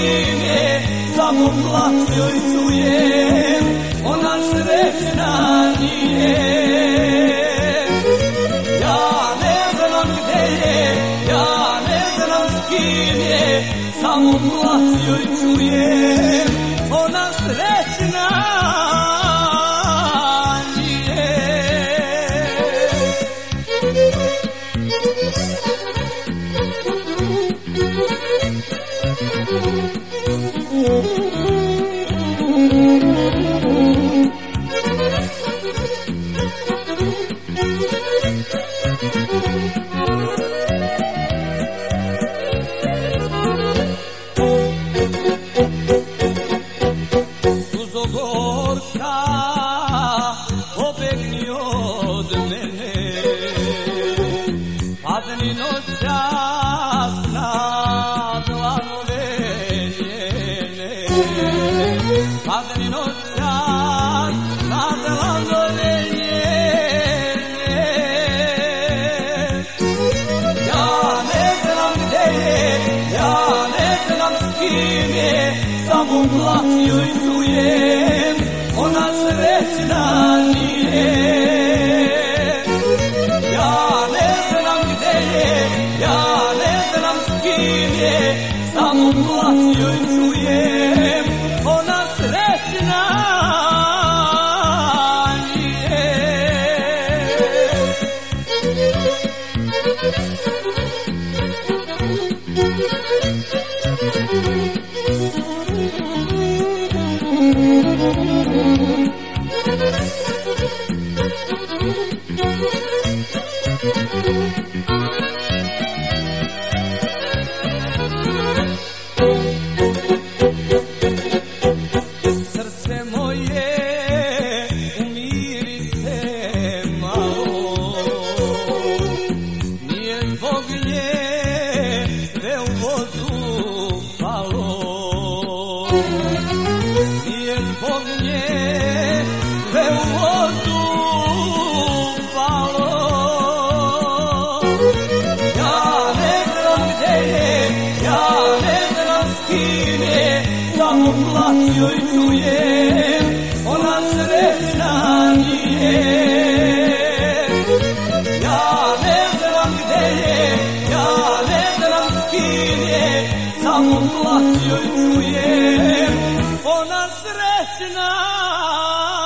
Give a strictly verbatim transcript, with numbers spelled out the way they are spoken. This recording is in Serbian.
kim je, samo plaću joj čujem, ona srećna nije. Ja ne znam gde je, ja ne znam s kim je, samo plaću joj čujem, ona srećna nije. Suzogorka, pobegni od mene, padni noćas na dlanove njene, padni noćas na dlanove njene. Ja ne znam gde je, ja ne znam s kim je, samo plaću joj čujem, ona srećna nije. Ja ne znam gde je, ja ne znam s kim je, samo plaću joj čujem, ona srećna nije. Srce moje umiri se malo, nije zbog nje sve u vodu palo, nije zbog nje sve u vodu palo. Ja ne znam gde je, ja ne znam s kim je, samo plaću joj čujem, ona srećna nije. Ja ne znam gde je, ja ne znam s kim je, samo plaću joj čujem, ona srećna